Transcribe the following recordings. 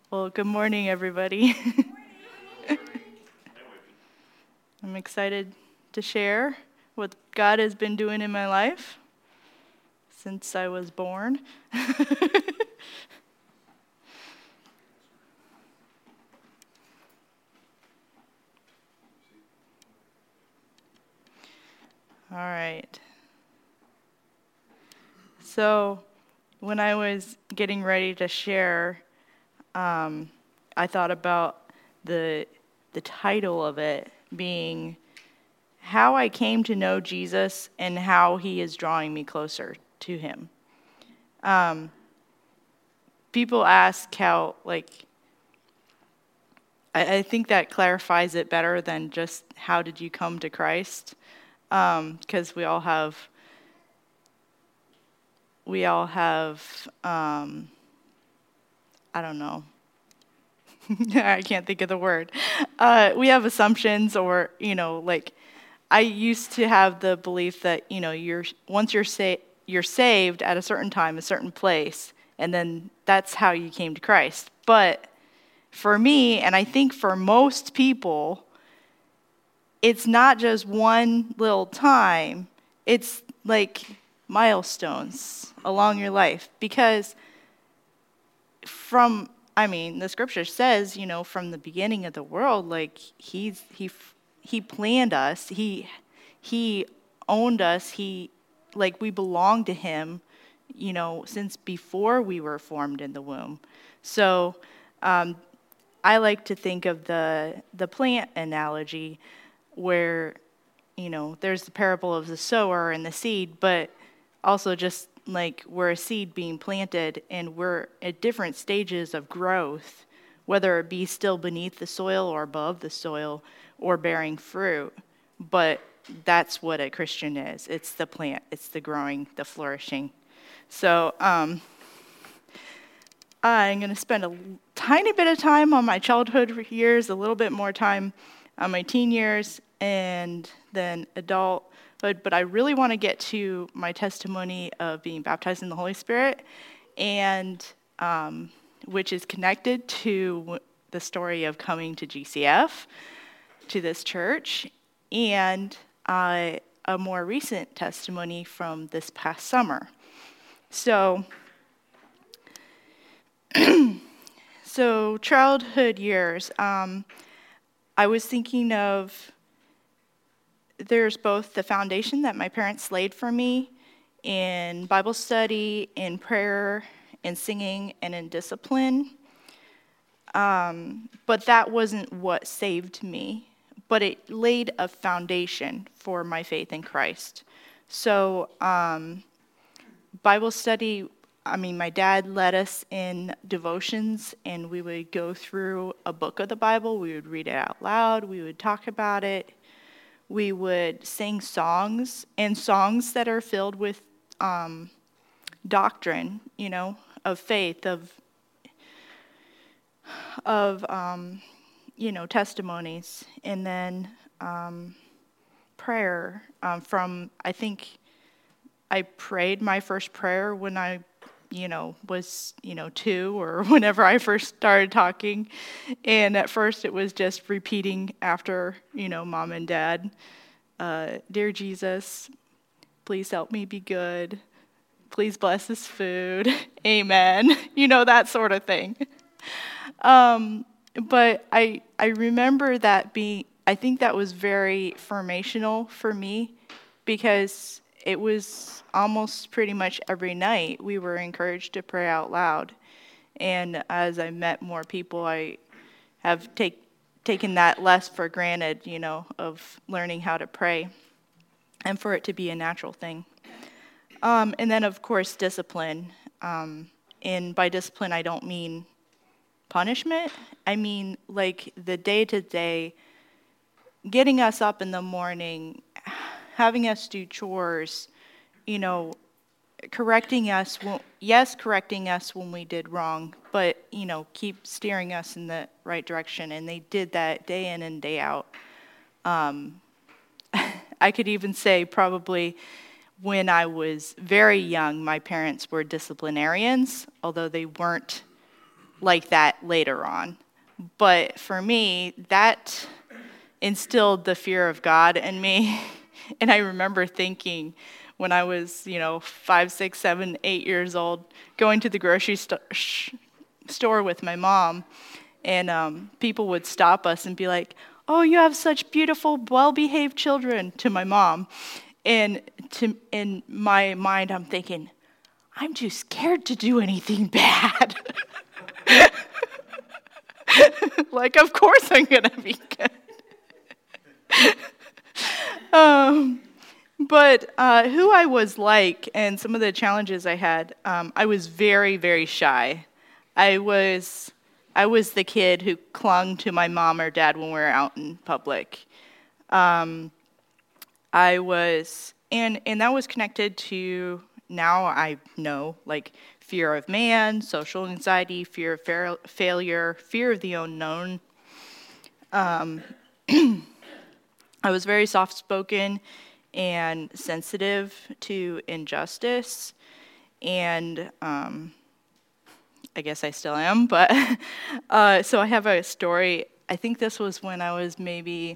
Well, good morning, everybody. I'm excited to share what God has been doing in my life since I was born. All right. So, when I was getting ready to share, I thought about the title of it being How I Came to Know Jesus and How He is Drawing Me Closer to Him. People ask how, I think that clarifies it better than just how did you come to Christ, because we all have, I don't know, I can't think of the word. We have assumptions, or I used to have the belief that once you're saved at a certain time, a certain place, and then that's how you came to Christ. But for me, and I think for most people, it's not just one little time. It's like milestones along your life. Because the scripture says, from the beginning of the world, like he planned us. He owned us. We belong to him, since before we were formed in the womb. So, I like to think of the plant analogy where, there's the parable of the sower and the seed, but also just like we're a seed being planted and we're at different stages of growth, whether it be still beneath the soil or above the soil or bearing fruit. But that's what a Christian is. It's the plant. It's the growing, the flourishing. So, I'm going to spend a tiny bit of time on my childhood years, a little bit more time on my teen years, and then adulthood. But I really want to get to my testimony of being baptized in the Holy Spirit, and which is connected to the story of coming to GCF, to this church, and a more recent testimony from this past summer. So childhood years, I was thinking of, there's both the foundation that my parents laid for me in Bible study, in prayer, in singing, and in discipline. But that wasn't what saved me, but it laid a foundation for my faith in Christ. So Bible study, my dad led us in devotions, and we would go through a book of the Bible. We would read it out loud. We would talk about it. We would sing songs, and songs that are filled with doctrine, of faith, of testimonies, and then prayer. I think I prayed my first prayer when I was 2, or whenever I first started talking. And at first it was just repeating after, mom and dad, dear Jesus, please help me be good. Please bless this food. Amen. That sort of thing. But I remember that I think that was very formational for me, because it was almost pretty much every night we were encouraged to pray out loud. And as I met more people, I have taken that less for granted, of learning how to pray and for it to be a natural thing. And then, of course, discipline. And by discipline, I don't mean punishment. I mean, like, the day-to-day, getting us up in the morning, having us do chores, correcting us when we did wrong, but, keep steering us in the right direction. And they did that day in and day out. I could even say probably when I was very young, my parents were disciplinarians, although they weren't like that later on. But for me, that instilled the fear of God in me. And I remember thinking when I was, 5, 6, 7, 8 years old, going to the grocery store with my mom, and people would stop us and be like, "Oh, you have such beautiful, well-behaved children," to my mom. And in my mind, I'm thinking, I'm too scared to do anything bad. Like, of course I'm going to be good. But who I was like and some of the challenges I had, I was very, very shy. I was the kid who clung to my mom or dad when we were out in public. And that was connected to, now I know, like fear of man, social anxiety, fear of failure, fear of the unknown. I was very soft-spoken and sensitive to injustice, and I guess I still am, but so I have a story. I think this was when I was maybe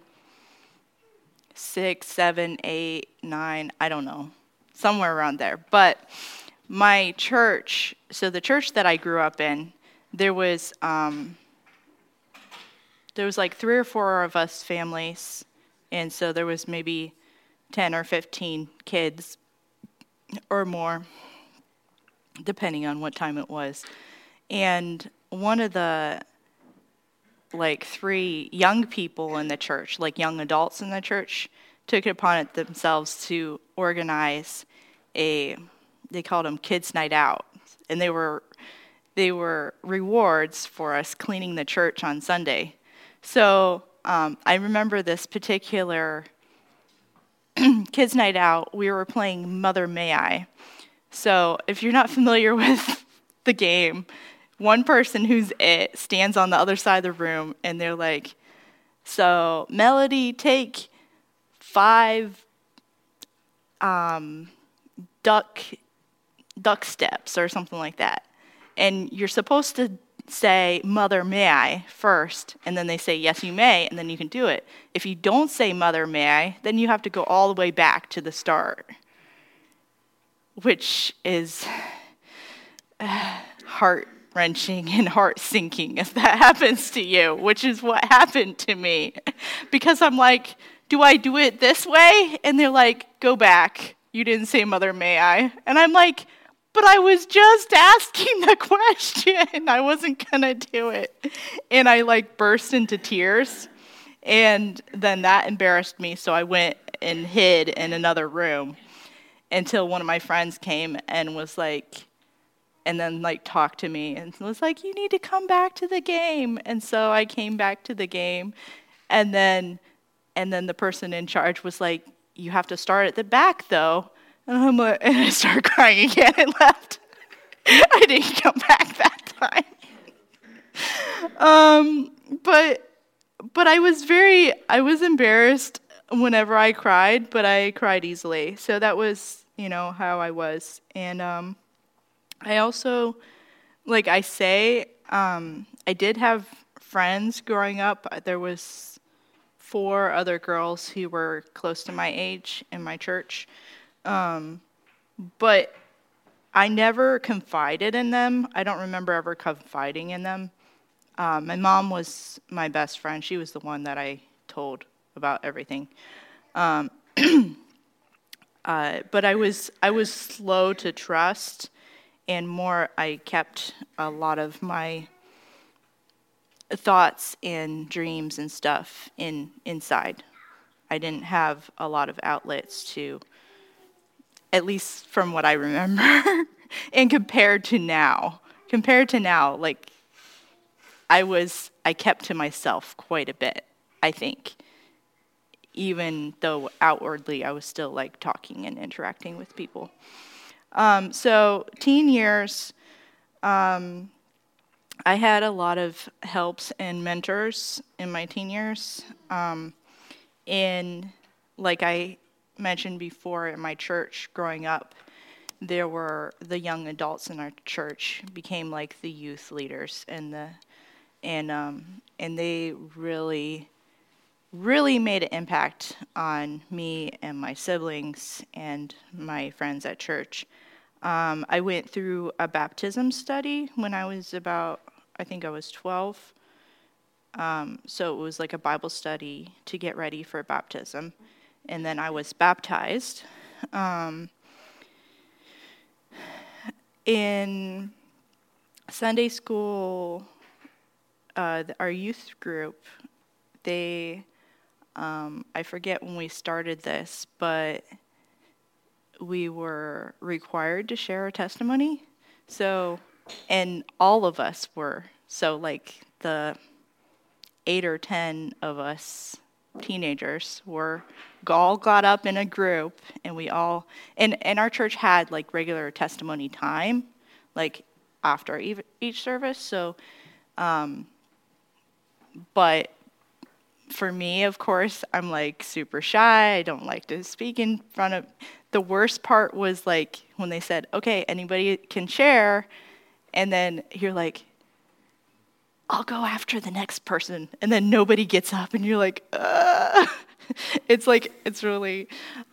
6, 7, 8, 9, I don't know, somewhere around there. But my church, so the church that I grew up in, there was like 3 or 4 of us families, and so there was maybe 10 or 15 kids or more, depending on what time it was. And one of the like 3 young people in the church, like young adults in the church, took it upon it themselves to organize they called them Kids Night Out. And they were rewards for us cleaning the church on Sunday. So I remember this particular Kids Night Out, we were playing Mother May I. So if you're not familiar with the game, one person who's it stands on the other side of the room, and they're like, "So Melody, take 5 duck steps," or something like that. And you're supposed to say, "Mother, may I," first, and then they say, "Yes, you may," and then you can do it. If you don't say, "Mother, may I," then you have to go all the way back to the start, which is heart-wrenching and heart-sinking if that happens to you, which is what happened to me. Because I'm like, do I do it this way? And they're like, "Go back. You didn't say, 'Mother, may I?'" And I'm like, but I was just asking the question. I wasn't going to do it. And I like burst into tears. And then that embarrassed me. So I went and hid in another room until one of my friends came and was like, and then like talked to me and was like, "You need to come back to the game." And so I came back to the game. And then the person in charge was like, "You have to start at the back though." And I'm like, and I started crying again and left. I didn't come back that time. But I was embarrassed whenever I cried, but I cried easily. So that was, how I was. And I also, like I say, I did have friends growing up. There was 4 other girls who were close to my age in my church. But I never confided in them. I don't remember ever confiding in them. My mom was my best friend. She was the one that I told about everything. But I was slow to trust, and more I kept a lot of my thoughts and dreams and stuff inside. I didn't have a lot of outlets to, at least from what I remember, and compared to now, like I kept to myself quite a bit, I think, even though outwardly I was still like talking and interacting with people. So teen years, I had a lot of helps and mentors in my teen years. Like I mentioned before, in my church growing up, there were the young adults in our church became like the youth leaders, and they really made an impact on me and my siblings and my friends at church. I went through a baptism study when I was I think I was 12. So it was like a Bible study to get ready for baptism. And then I was baptized. In Sunday school, our youth group, I forget when we started this, but we were required to share a testimony. So, and all of us were. So, like the 8 or 10 of us teenagers all got up in a group, and we all, and our church had like regular testimony time, like after each service. So, but for me, of course, I'm like super shy. I don't like to speak in front of. The worst part was like when they said, "Okay, anybody can share," and then you're like, "I'll go after the next person," and then nobody gets up, and you're like, Ugh. It's really,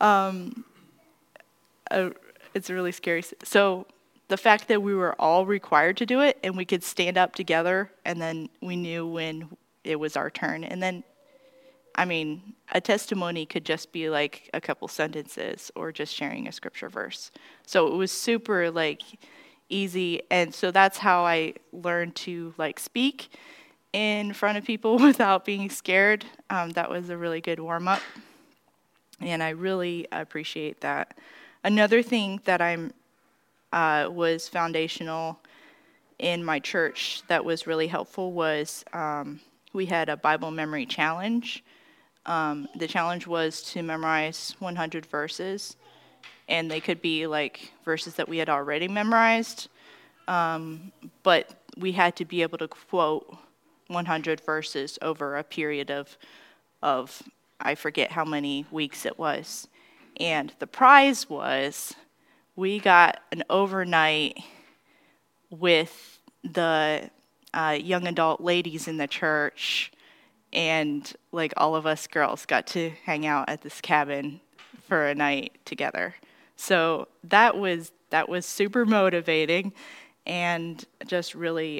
it's really scary. So the fact that we were all required to do it, and we could stand up together, and then we knew when it was our turn, and then. I mean, a testimony could just be like a couple sentences or just sharing a scripture verse. So it was super like easy. And so that's how I learned to like speak in front of people without being scared. That was a really good warm up. And I really appreciate that. Another thing that was foundational in my church that was really helpful was we had a Bible memory challenge. The challenge was to memorize 100 verses, and they could be like verses that we had already memorized, but we had to be able to quote 100 verses over a period of I forget how many weeks it was. And the prize was we got an overnight with the young adult ladies in the church, and like all of us girls got to hang out at this cabin for a night together. So that was super motivating, and just really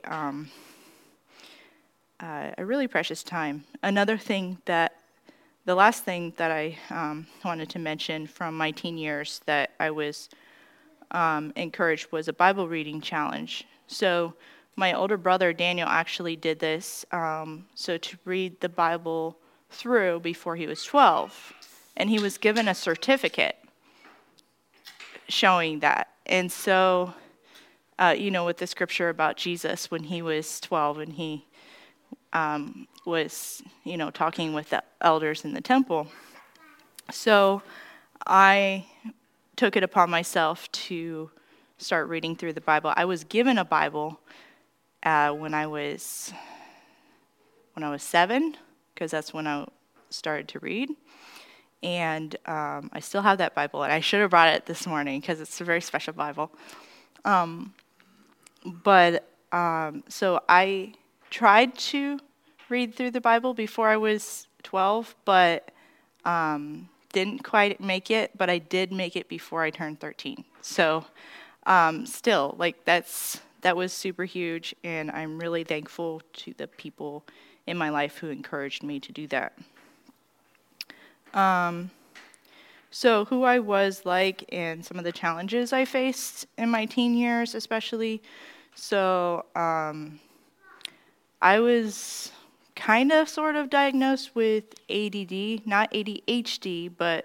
a really precious time. The last thing that I wanted to mention from my teen years that I was encouraged was a Bible reading challenge. So my older brother, Daniel, actually did this, so to read the Bible through before he was 12. And he was given a certificate showing that. And so, with the scripture about Jesus when he was 12 and he was, talking with the elders in the temple. So I took it upon myself to start reading through the Bible. I was given a Bible when I was 7, because that's when I started to read. And I still have that Bible, and I should have brought it this morning because it's a very special Bible. So I tried to read through the Bible before I was 12, but didn't quite make it, but I did make it before I turned 13. So still, that was super huge, and I'm really thankful to the people in my life who encouraged me to do that. So who I was like and some of the challenges I faced in my teen years especially. So I was kind of sort of diagnosed with ADD, not ADHD, but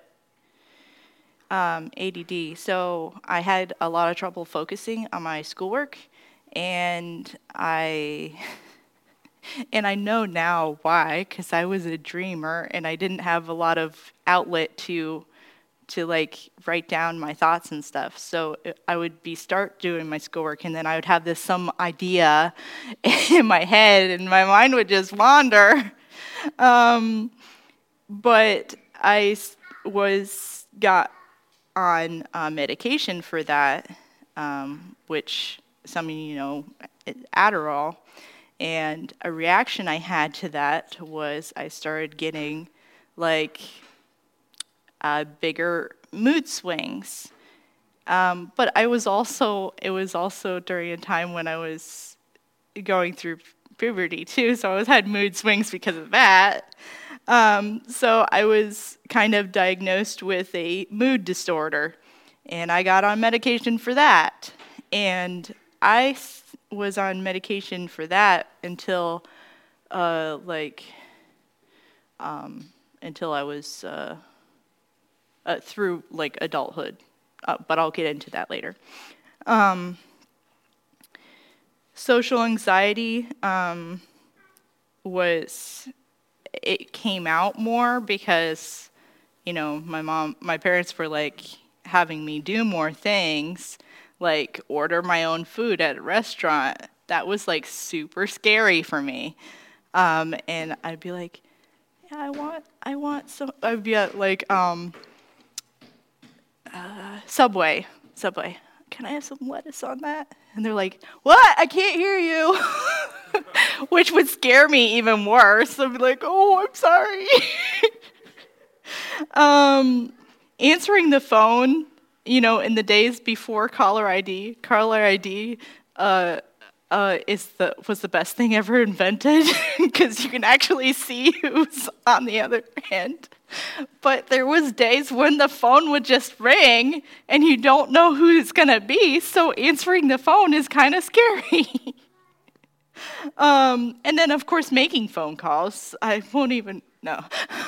ADD. So I had a lot of trouble focusing on my schoolwork, and I know now why, because I was a dreamer and I didn't have a lot of outlet to like write down my thoughts and stuff. So I would start doing my schoolwork, and then I would have some idea in my head, and my mind would just wander. But I got on medication for that, which some of you know, Adderall. And a reaction I had to that was I started getting like bigger mood swings. But it was also during a time when I was going through puberty too, so I had mood swings because of that. So I was kind of diagnosed with a mood disorder, and I got on medication for that. And I was on medication for that until until I was through like adulthood. But I'll get into that later. Social anxiety it came out more because, you know, my parents were like having me do more things, like order my own food at a restaurant. That was like super scary for me. And I'd be like, yeah, I want some. I'd be at like Subway. Can I have some lettuce on that? And they're like, what? I can't hear you. Which would scare me even worse. I'd be like, oh, I'm sorry. Answering the phone, you know, in the days before caller ID was the best thing ever invented because you can actually see who's on the other end. But there was days when the phone would just ring and you don't know who it's going to be, so answering the phone is kind of scary. And then, of course, making phone calls. I won't even, no.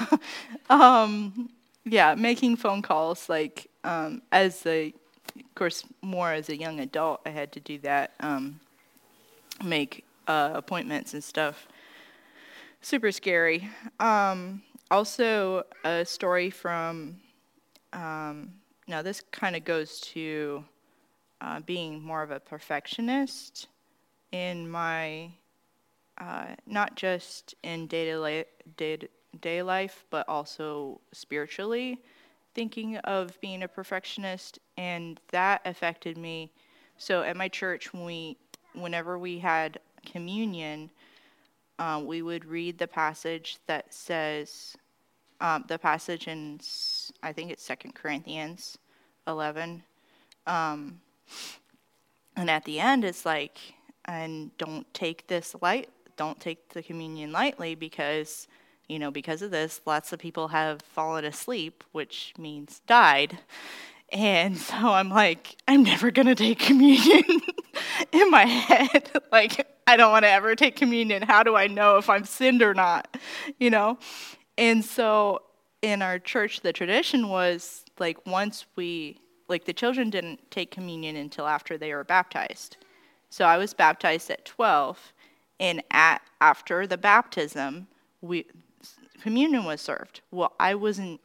Yeah, making phone calls, like, of course, more as a young adult, I had to do that, make appointments and stuff. Super scary. Also, a story from, now this kind of goes to being more of a perfectionist in my, not just in day life, but also spiritually, thinking of being a perfectionist, and that affected me. So at my church, whenever we had communion, we would read the passage that says, the passage in, I think it's 2 Corinthians 11. And at the end, it's like, and don't take the communion lightly because, you know, because of this, lots of people have fallen asleep, which means died. And so I'm like, I'm never going to take communion in my head. Like, I don't want to ever take communion. How do I know if I'm sinned or not? You know? And so in our church, the tradition was like the children didn't take communion until after they were baptized. So I was baptized at 12, and after the baptism, communion was served. Well, I wasn't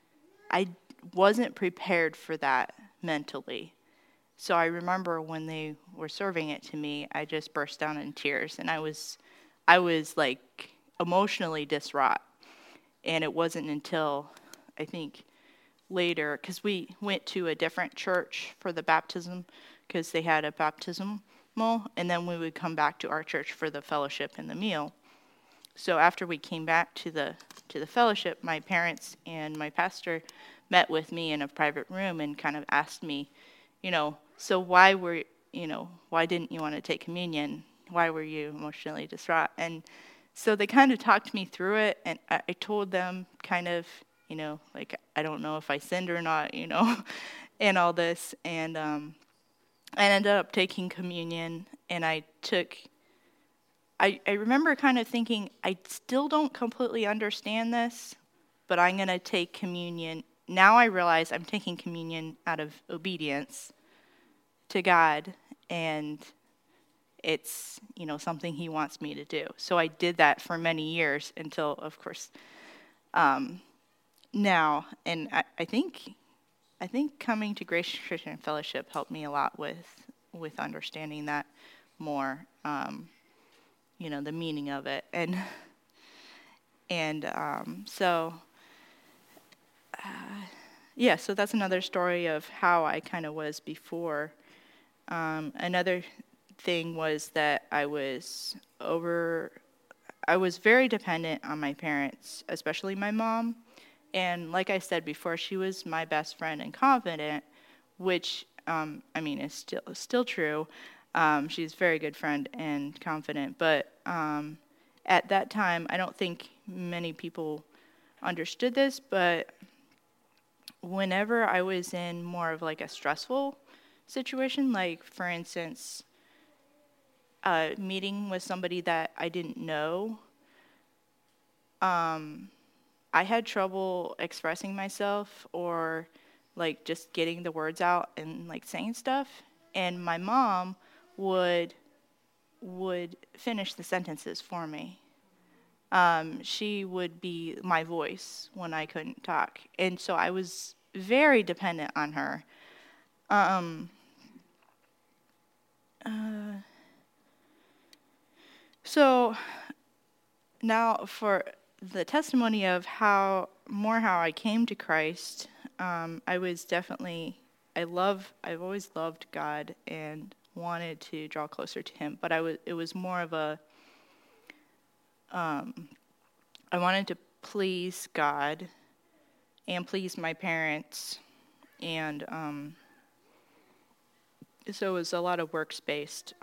prepared for that mentally. So I remember when they were serving it to me, I just burst down in tears, and I was like emotionally distraught. And it wasn't until, I think, later, because we went to a different church for the baptism, because they had a baptismal, and then we would come back to our church for the fellowship and the meal. So after we came back to the fellowship, my parents and my pastor met with me in a private room and kind of asked me, you know, so why didn't you want to take communion? Why were you emotionally distraught? And so they kind of talked me through it, and I told them kind of, you know, like, I don't know if I sinned or not, you know, and all this. And I ended up taking communion, and I remember kind of thinking, I still don't completely understand this, but I'm going to take communion. Now I realize I'm taking communion out of obedience to God, and it's, you know, something he wants me to do. So I did that for many years until, of course, now. And I think coming to Grace Christian Fellowship helped me a lot with understanding that more, you know, the meaning of it. So yeah, so that's another story of how I kind of was before. Another thing was that I was very dependent on my parents, especially my mom. And like I said before, she was my best friend and confidant, which I mean is still true. She's a very good friend and confident, but at that time, I don't think many people understood this, but whenever I was in more of like a stressful situation, like for instance, a meeting with somebody that I didn't know, I had trouble expressing myself or like just getting the words out and like saying stuff. And my mom would finish the sentences for me. She would be my voice when I couldn't talk. And so I was very dependent on her. So now for the testimony of how I came to Christ, I was definitely, I've always loved God and wanted to draw closer to Him, but it was more of a, I wanted to please God and please my parents, and so it was a lot of works-based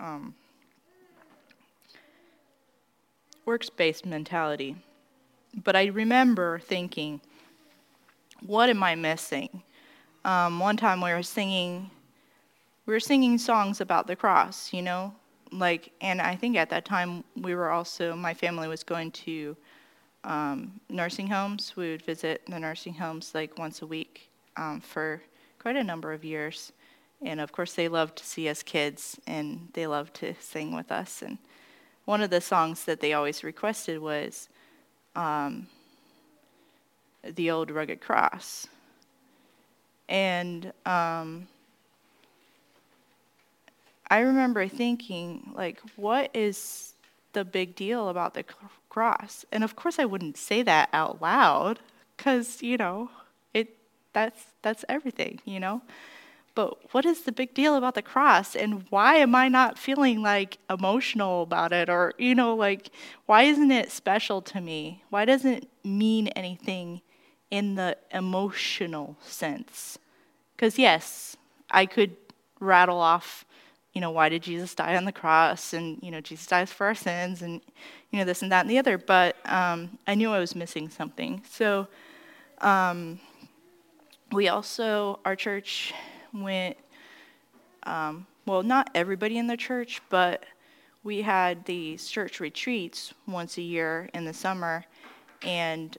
mentality. But I remember thinking, what am I missing? One time we were singing songs about the cross, you know, like, and I think at that time my family was going to nursing homes. We would visit the nursing homes like once a week for quite a number of years. And of course they loved to see us kids, and they loved to sing with us. And one of the songs that they always requested was The Old Rugged Cross. And I remember thinking, like, what is the big deal about the cross? And of course I wouldn't say that out loud, because, you know, that's everything, you know? But what is the big deal about the cross, and why am I not feeling like emotional about it? Or, you know, like, why isn't it special to me? Why doesn't it mean anything in the emotional sense? Because yes, I could rattle off, you know, why did Jesus die on the cross? And, you know, Jesus dies for our sins, and, you know, this and that and the other. But I knew I was missing something. So we also, our church went, well, not everybody in the church, but we had these church retreats once a year in the summer. And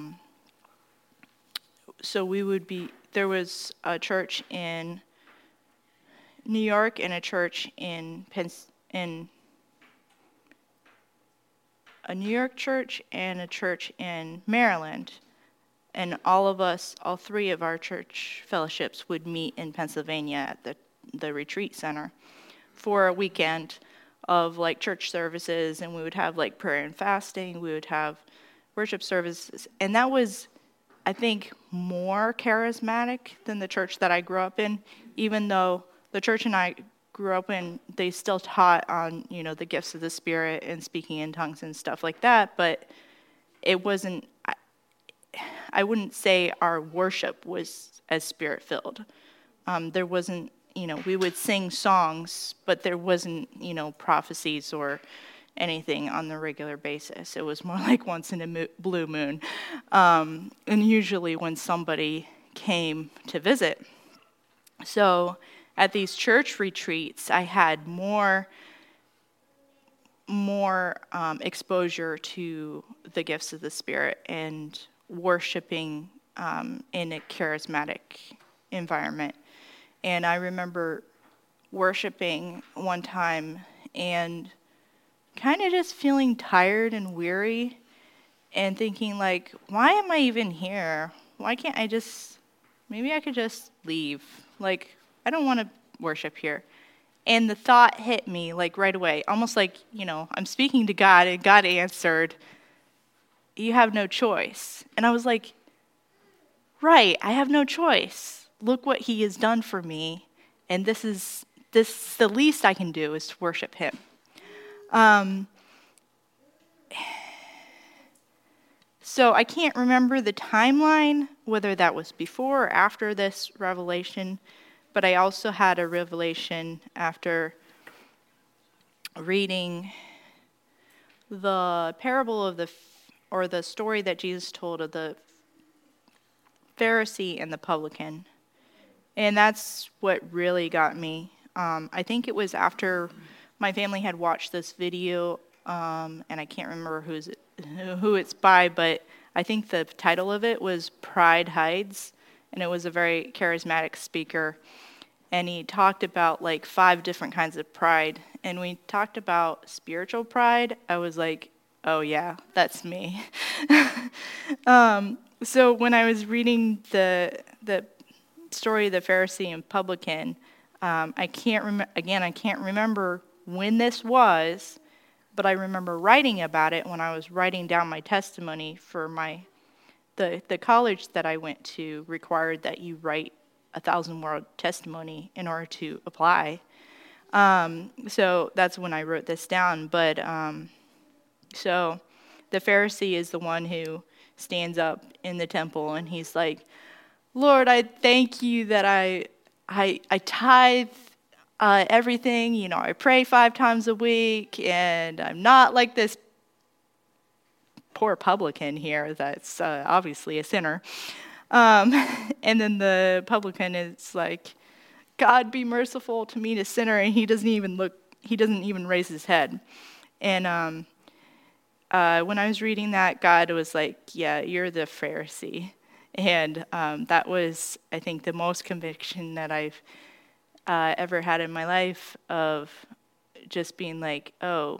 so there was a church in New York and a church in a New York church and a church in Maryland. And all three of our church fellowships would meet in Pennsylvania at the retreat center for a weekend of like church services, and we would have like prayer and fasting, we would have worship services, and that was, I think, more charismatic than the church that I grew up in, even though the church and I grew up in, they still taught on, you know, the gifts of the Spirit and speaking in tongues and stuff like that, but it wasn't, I wouldn't say our worship was as Spirit-filled. There wasn't, you know, we would sing songs, but there wasn't, you know, prophecies or anything on the regular basis. It was more like once in a blue moon. And usually when somebody came to visit. So at these church retreats, I had more exposure to the gifts of the Spirit and worshiping in a charismatic environment. And I remember worshiping one time and kind of just feeling tired and weary and thinking, like, why am I even here? Why can't I maybe I could just leave. Like, I don't want to worship here. And the thought hit me, like, right away, almost like, you know, I'm speaking to God, and God answered, you have no choice. And I was like, right, I have no choice. Look what he has done for me, and this is the least I can do is to worship him. So I can't remember the timeline, whether that was before or after this revelation, but I also had a revelation after reading the parable of the story that Jesus told of the Pharisee and the publican. And that's what really got me. I think it was after my family had watched this video, and I can't remember who it's by, but I think the title of it was Pride Hides, and it was a very charismatic speaker. And he talked about like 5 different kinds of pride. And we talked about spiritual pride. I was like, oh yeah, that's me. So when I was reading the story of the Pharisee and publican, I can't remember when this was, but I remember writing about it when I was writing down my testimony for the college that I went to required that you write 1,000-word testimony in order to apply. So that's when I wrote this down. But so the Pharisee is the one who stands up in the temple and he's like, Lord, I thank you that I tithe everything. You know, I pray 5 times a week, and I'm not like this poor publican here that's obviously a sinner. And then the publican is like, God, be merciful to me, a sinner, and he doesn't even raise his head. And when I was reading that, God was like, yeah, you're the Pharisee. And that was, I think, the most conviction that I've ever had in my life, of just being like, oh,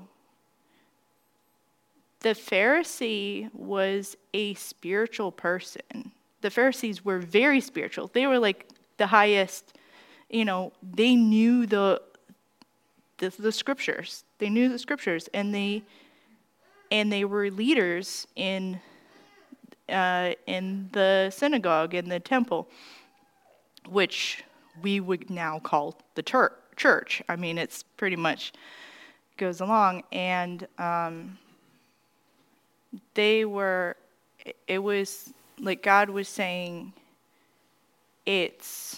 the Pharisee was a spiritual person. The Pharisees were very spiritual. They were like the highest, they knew the scriptures. They knew the scriptures, and they were leaders in the synagogue, in the temple, which we would now call the church. I mean, it's pretty much goes along, and it was like God was saying, it's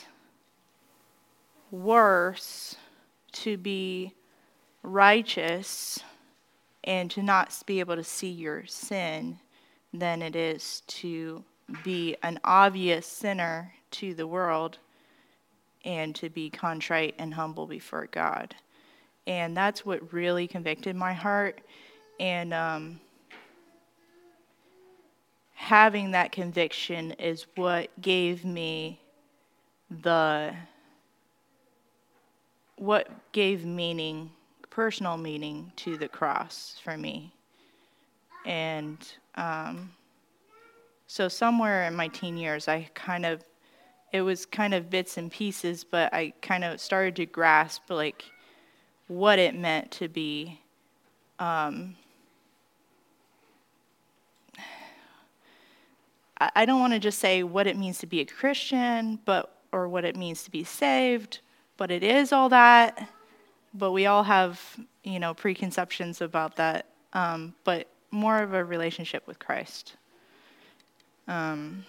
worse to be righteous and to not be able to see your sin than it is to be an obvious sinner to the world and to be contrite and humble before God. And that's what really convicted my heart. And having that conviction is what gave me meaning, personal meaning to the cross for me. And so somewhere in my teen years, it was kind of bits and pieces, but I kind of started to grasp like what it meant to be I don't want to just say what it means to be a Christian, or what it means to be saved, but it is all that. But we all have, preconceptions about that. But more of a relationship with Christ. I'm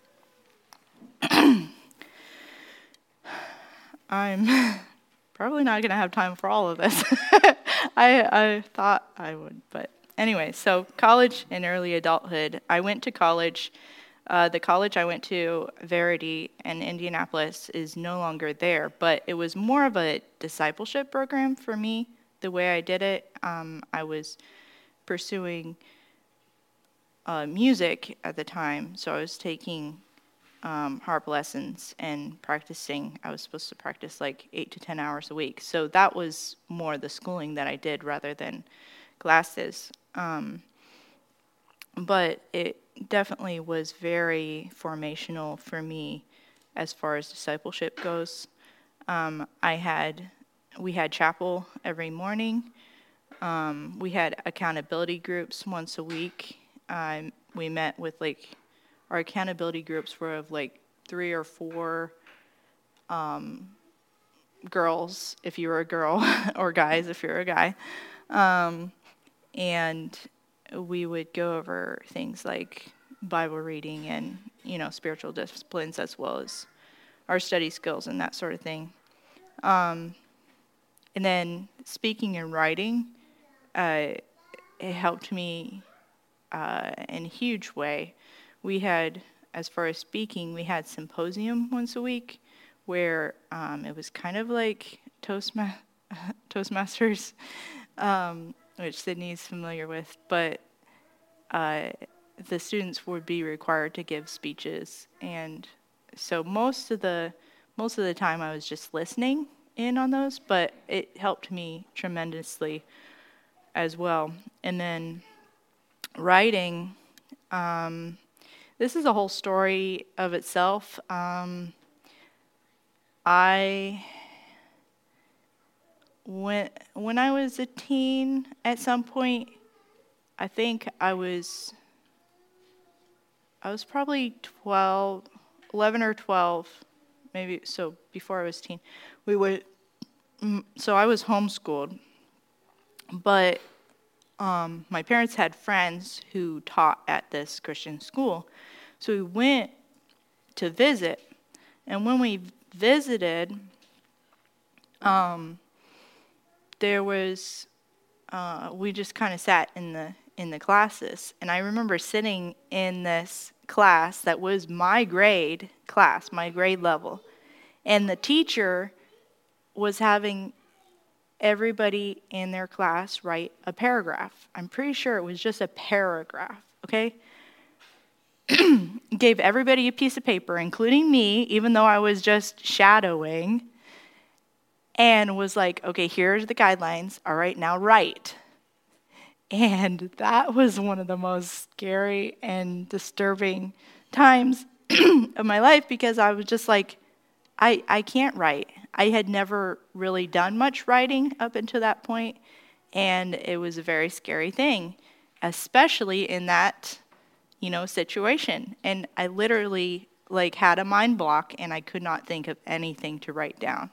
probably not going to have time for all of this. I thought I would, but anyway, so college and early adulthood. I went to college. The college I went to, Verity in Indianapolis, is no longer there, but it was more of a discipleship program for me, the way I did it. I was pursuing music at the time, so I was taking harp lessons and practicing. I was supposed to practice like 8 to 10 hours a week, so that was more the schooling that I did rather than classes. But it definitely was very formational for me as far as discipleship goes. We had chapel every morning. We had accountability groups once a week. We met with like our accountability groups were of like 3 or 4 girls, if you were a girl, or guys, if you're a guy. And we would go over things like Bible reading and, spiritual disciplines, as well as our study skills and that sort of thing. And then speaking and writing, it helped me in a huge way. We had, as far as speaking, we had symposium once a week where it was kind of like Toastmasters, which Sydney's familiar with, but the students would be required to give speeches, and so most of the time I was just listening in on those, but it helped me tremendously as well. And then writing, this is a whole story of itself. When I was a teen, at some point, I think I was probably 11 or 12, maybe, so before I was a teen. So I was homeschooled, but my parents had friends who taught at this Christian school. So we went to visit, and when we visited, there was, we just kind of sat in the classes, and I remember sitting in this class that was my grade class, my grade level, and the teacher was having everybody in their class write a paragraph. I'm pretty sure it was just a paragraph, okay? Gave everybody a piece of paper, including me, even though I was just shadowing, and was like, okay, here's the guidelines. All right, now write. And that was one of the most scary and disturbing times of my life, because I was just like, I can't write. I had never really done much writing up until that point, and it was a very scary thing, especially in that, situation. And I literally had a mind block, and I could not think of anything to write down.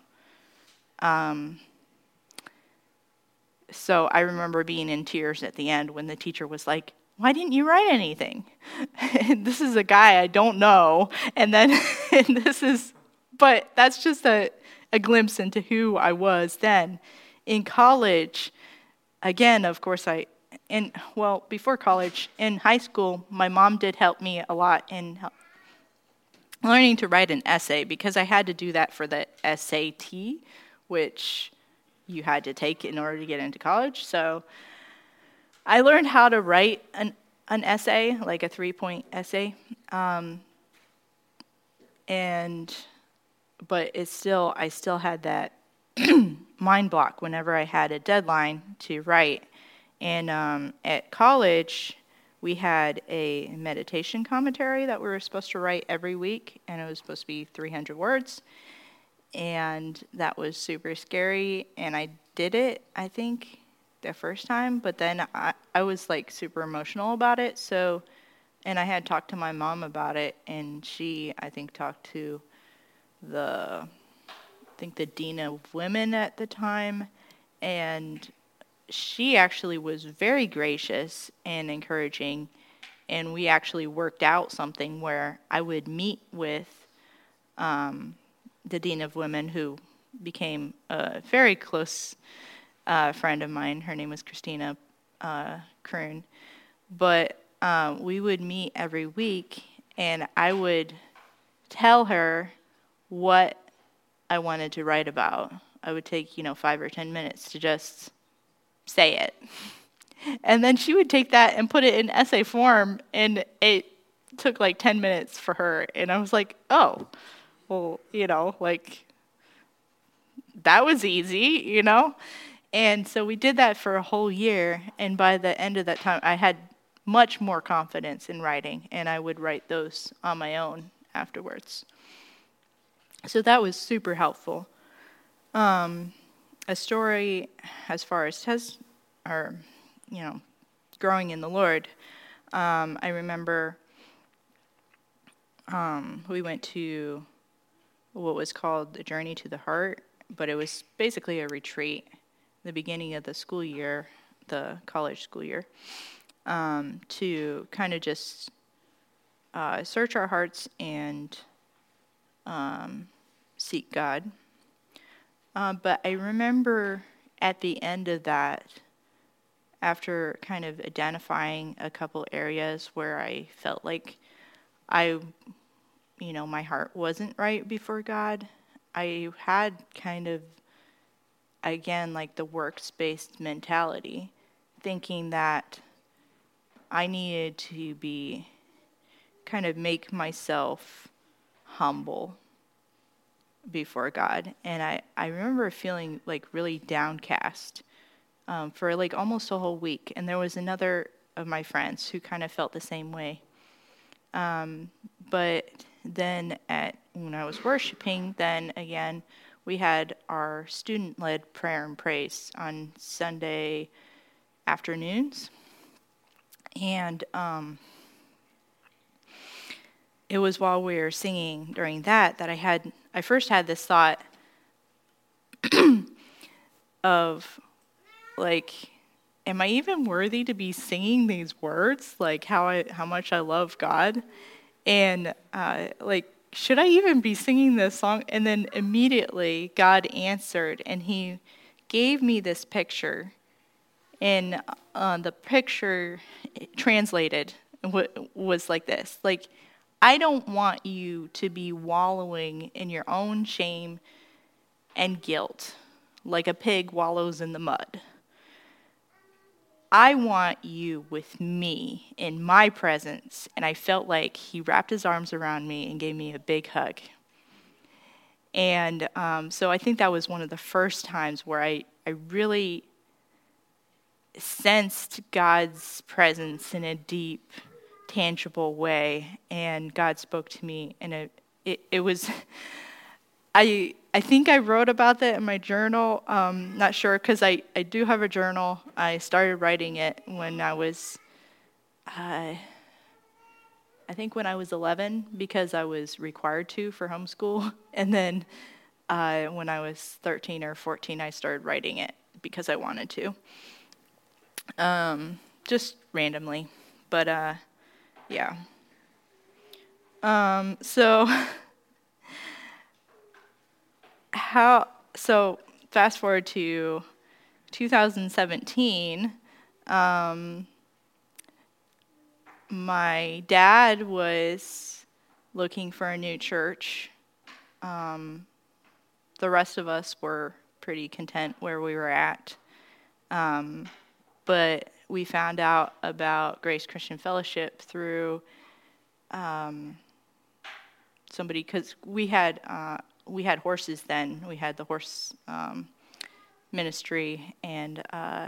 So I remember being in tears at the end when the teacher was like, "Why didn't you write anything?" And this is a guy I don't know, and but that's just a glimpse into who I was then. In college, again, of course, before college, in high school, my mom did help me a lot in learning to write an essay, because I had to do that for the SAT, which you had to take in order to get into college. So I learned how to write an essay, like a 3-point essay, but I still had that mind block whenever I had a deadline to write. And at college, we had a meditation commentary that we were supposed to write every week, and it was supposed to be 300 words. And that was super scary, and I did it, I think, the first time, but then I was super emotional about it. So, and I had talked to my mom about it, and she, I think, talked to the Dean of Women at the time, and she actually was very gracious and encouraging, and we actually worked out something where I would meet with the Dean of Women, who became a very close friend of mine. Her name was Christina Kroon. But we would meet every week, and I would tell her what I wanted to write about. I would take, 5 or 10 minutes to just say it. And then she would take that and put it in essay form, and it took 10 minutes for her. And I was like, oh, well, that was easy, And so we did that for a whole year, and by the end of that time, I had much more confidence in writing, and I would write those on my own afterwards. So that was super helpful. A story as far as growing in the Lord. I remember we went to what was called the Journey to the Heart, but it was basically a retreat, the beginning of the school year, the college school year, to kind of just search our hearts and seek God. But I remember at the end of that, after kind of identifying a couple areas where I felt like my heart wasn't right before God, I had kind of, again, like the works-based mentality, thinking that I needed to make myself humble before God. And I remember feeling like really downcast for like almost a whole week. And there was another of my friends who kind of felt the same way. But then when I was worshiping, then again, we had our student-led prayer and praise on Sunday afternoons. And it was while we were singing during that I first had this thought of, like, am I even worthy to be singing these words? Like, how much I love God? And, should I even be singing this song? And then immediately God answered, and he gave me this picture. And the picture translated was like this. Like, I don't want you to be wallowing in your own shame and guilt like a pig wallows in the mud. I want you with me in my presence. And I felt like he wrapped his arms around me and gave me a big hug. And so I think that was one of the first times where I really sensed God's presence in a deep, tangible way. And God spoke to me. And it was... I think I wrote about that in my journal. Not sure, because I do have a journal. I started writing it when I was, I think when I was 11, because I was required to for homeschool. And then when I was 13 or 14, I started writing it because I wanted to. Just randomly. But yeah. So... So fast forward to 2017, my dad was looking for a new church. The rest of us were pretty content where we were at. But we found out about Grace Christian Fellowship through somebody, because we had horses then. We had the horse ministry, and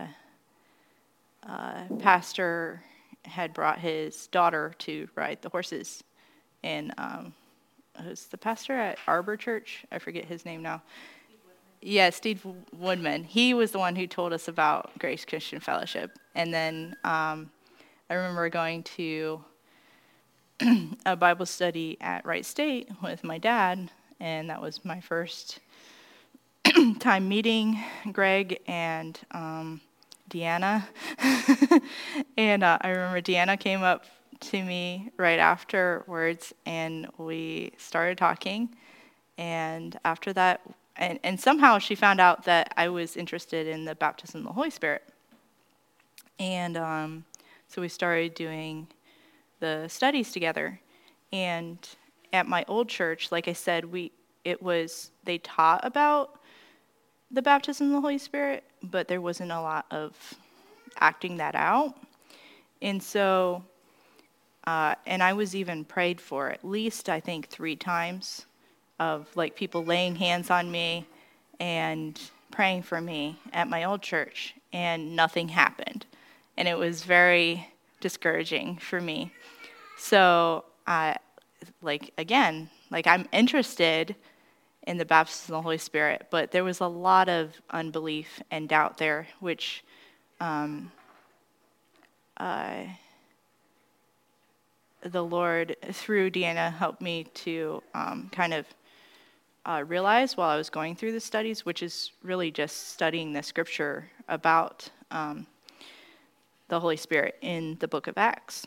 pastor had brought his daughter to ride the horses. And it was the pastor at Arbor Church. I forget his name now. Yeah, Steve Woodman. He was the one who told us about Grace Christian Fellowship. And then I remember going to a Bible study at Wright State with my dad, and that was my first time meeting Greg and Deanna. And I remember Deanna came up to me right afterwards, and we started talking. And after that, and somehow she found out that I was interested in the baptism of the Holy Spirit. And so we started doing the studies together. And at my old church, like I said, they taught about the baptism of the Holy Spirit, but there wasn't a lot of acting that out. And so, and I was even prayed for at least, I think, 3 times, of like people laying hands on me and praying for me at my old church, and nothing happened. And it was very discouraging for me. So I'm interested in the baptism of the Holy Spirit, but there was a lot of unbelief and doubt there, which the Lord, through Deanna, helped me to kind of realize while I was going through the studies, which is really just studying the scripture about the Holy Spirit in the book of Acts.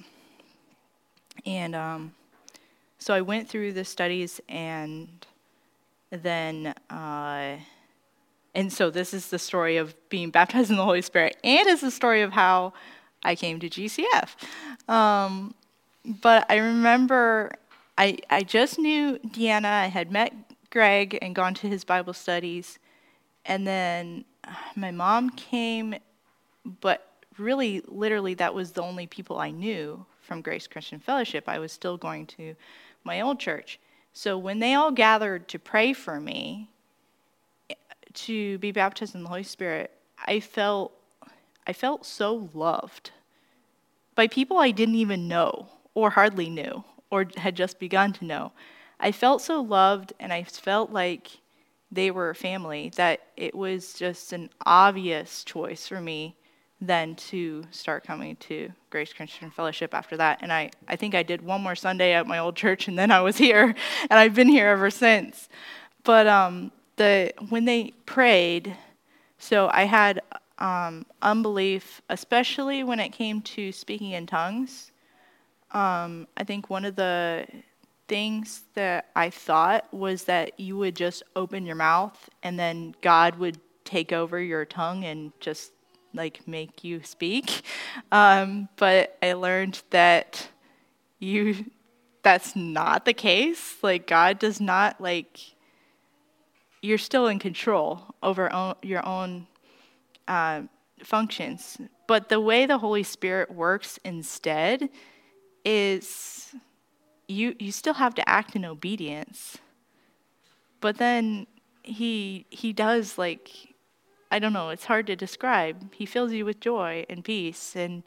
And so I went through the studies, and then, and so this is the story of being baptized in the Holy Spirit, and it's the story of how I came to GCF. But I remember I just knew Deanna. I had met Greg and gone to his Bible studies. And then my mom came, but really, literally, that was the only people I knew from Grace Christian Fellowship. I was still going to my old church. So when they all gathered to pray for me to be baptized in the Holy Spirit, I felt so loved by people I didn't even know or hardly knew or had just begun to know. I felt so loved, and I felt like they were family, that it was just an obvious choice for me then to start coming to Grace Christian Fellowship after that. And I think I did one more Sunday at my old church, and then I was here, and I've been here ever since. But when they prayed, so I had unbelief, especially when it came to speaking in tongues. I think one of the things that I thought was that you would just open your mouth and then God would take over your tongue and just like make you speak. But I learned that that's not the case. Like God does not you're still in control over your own functions. But the way the Holy Spirit works instead is you still have to act in obedience. But then he does, I don't know, it's hard to describe. He fills you with joy and peace and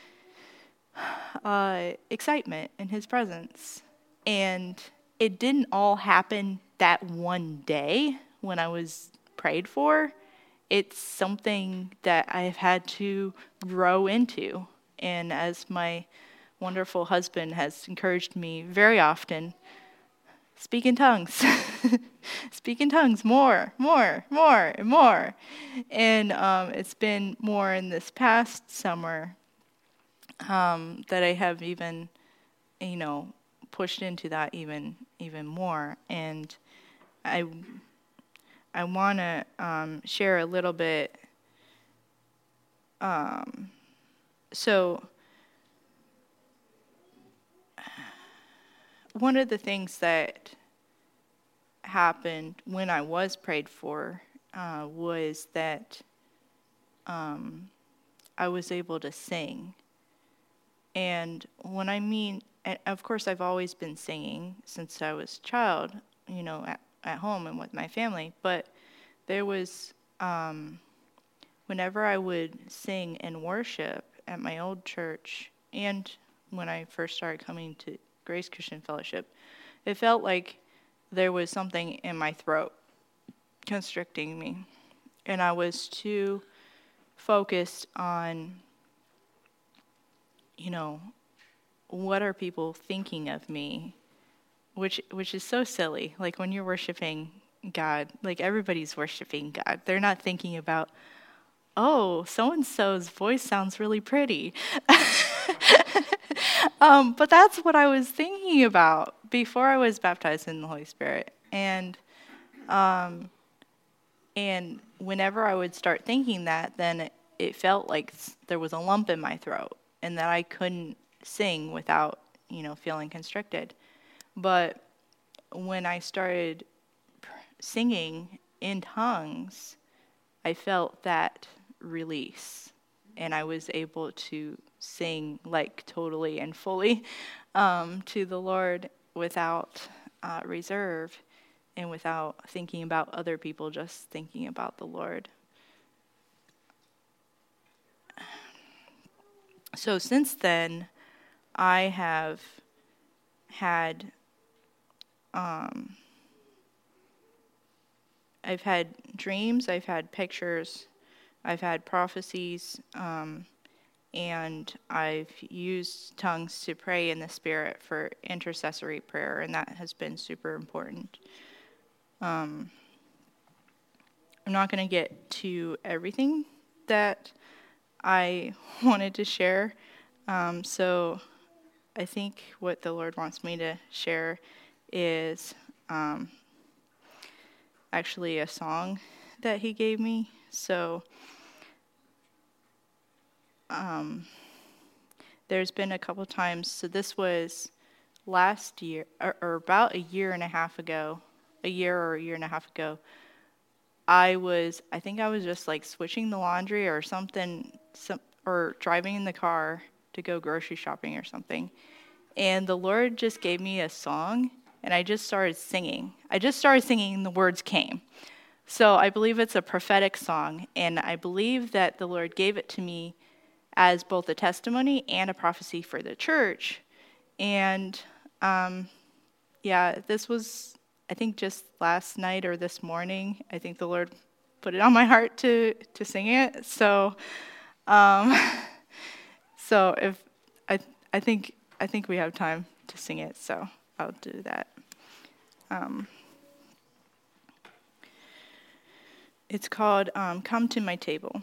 excitement in his presence. And it didn't all happen that one day when I was prayed for. It's something that I've had to grow into. And as my wonderful husband has encouraged me very often, speak in tongues. Speak in tongues more, and more. And it's been more in this past summer that I have even, pushed into that even more. And I want to share a little bit. So one of the things that happened when I was prayed for was that I was able to sing. And when I mean, of course, I've always been singing since I was a child, at home and with my family. But there was, whenever I would sing in worship at my old church, and when I first started coming to Grace Christian Fellowship, it felt like there was something in my throat constricting me. And I was too focused on, what are people thinking of me? Which is so silly. Like when you're worshiping God, like everybody's worshiping God. They're not thinking about, oh, so-and-so's voice sounds really pretty. But that's what I was thinking about before I was baptized in the Holy Spirit. And whenever I would start thinking that, then it felt like there was a lump in my throat and that I couldn't sing without, feeling constricted. But when I started singing in tongues, I felt that release. And I was able to sing totally and fully to the Lord without reserve and without thinking about other people, just thinking about the Lord. So since then, I have had I've had dreams, I've had pictures, I've had prophecies, and I've used tongues to pray in the Spirit for intercessory prayer, and that has been super important. I'm not going to get to everything that I wanted to share, so I think what the Lord wants me to share is actually a song that he gave me. So there's been a couple times. So this was last year, or about a year and a half ago, I think I was just like switching the laundry or something, or driving in the car to go grocery shopping or something. And the Lord just gave me a song, and I just started singing. And the words came. So I believe it's a prophetic song, and I believe that the Lord gave it to me as both a testimony and a prophecy for the church. And this was, I think, just last night or this morning. I think the Lord put it on my heart to sing it. So, so if I think we have time to sing it, so I'll do that. It's called "Come to My Table."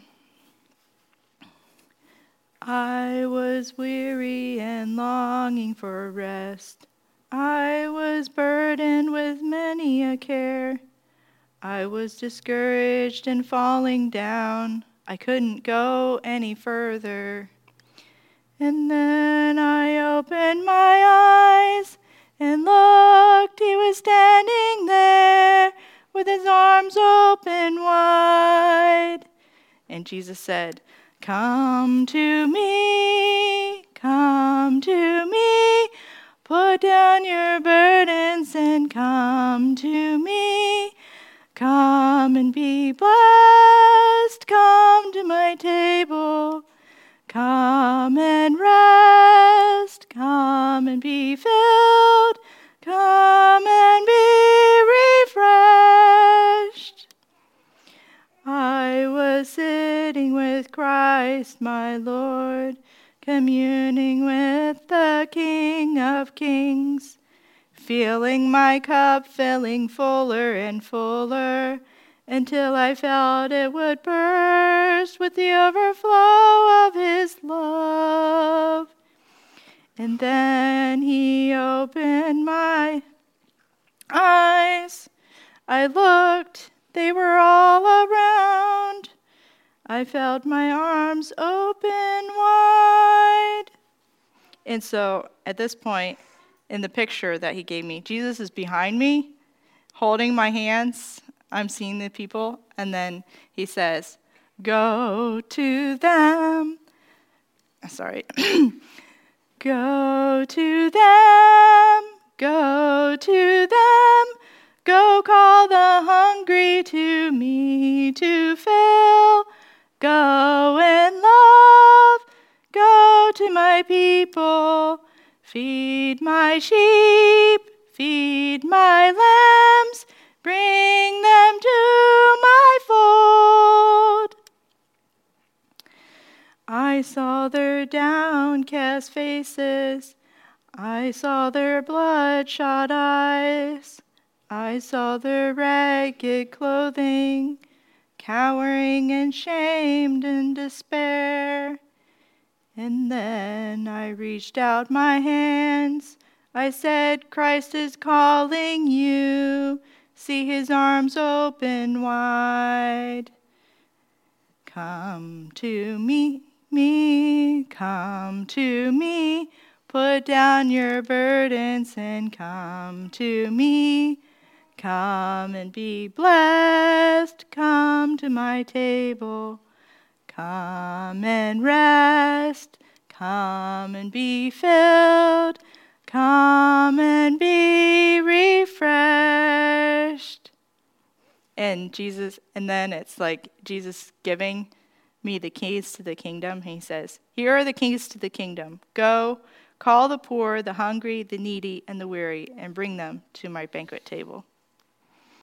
I was weary and longing for rest. I was burdened with many a care. I was discouraged and falling down. I couldn't go any further. And then I opened my eyes and looked. He was standing there with his arms open wide. And Jesus said, "Come to me, put down your burdens and come to me. Come and be blessed, come to my table. Come and rest, come and be filled, come and be refreshed." I was sitting with Christ, my Lord, communing with the King of Kings, feeling my cup filling fuller and fuller, until I felt it would burst with the overflow of his love. And then he opened my eyes. I looked, they were all around. I felt my arms open wide. And so at this point, in the picture that he gave me, Jesus is behind me, holding my hands. I'm seeing the people, and then he says, "Go to them." Sorry. Go to them, go to them, go call the hungry to me to fill. Go in love, go to my people, feed my sheep, feed my lambs, bring them to my fold. I saw their downcast faces. I saw their bloodshot eyes. I saw their ragged clothing, cowering and shamed in despair. And then I reached out my hands. I said, "Christ is calling you. See his arms open wide. Come to me, come to me. Put down your burdens and come to me. Come and be blessed. Come to my table. Come and rest. Come and be filled. Come and be refreshed." And then it's like Jesus giving me the keys to the kingdom. He says, "Here are the keys to the kingdom. Go, call the poor, the hungry, the needy, and the weary, and bring them to my banquet table."